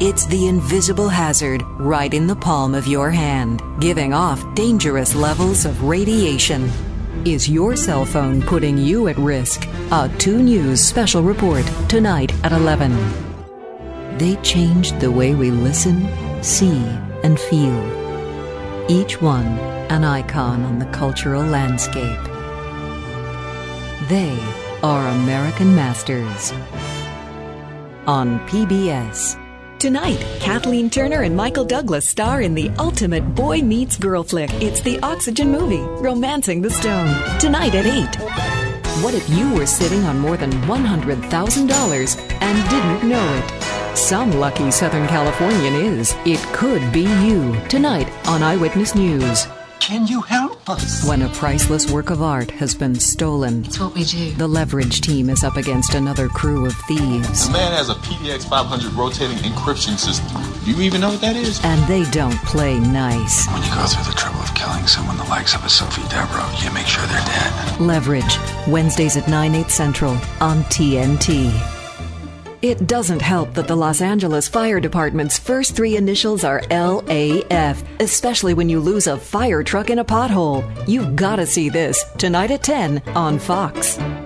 It's the invisible hazard right in the palm of your hand, giving off dangerous levels of radiation. Is your cell phone putting you at risk? A 2 News special report tonight at 11. They changed the way we listen, see, and feel. Each one an icon on the cultural landscape. They are American Masters. On PBS. Tonight, Kathleen Turner and Michael Douglas star in the ultimate boy meets girl flick. It's the Oxygen movie, Romancing the Stone. Tonight at 8. What if you were sitting on more than $100,000 and didn't know it? Some lucky Southern Californian is. It could be you. Tonight on Eyewitness News. Can you help us? When a priceless work of art has been stolen, it's what we do. The Leverage team is up against another crew of thieves. The man has a PDX 500 rotating encryption system. Do you even know what that is? And they don't play nice. When you go through the trouble of killing someone the likes of a Sophie Devereaux, you make sure they're dead. Leverage, Wednesdays at 9/8 Central on TNT. It doesn't help that the Los Angeles Fire Department's first 3 initials are LAF, especially when you lose a fire truck in a pothole. You've got to see this tonight at 10 on Fox.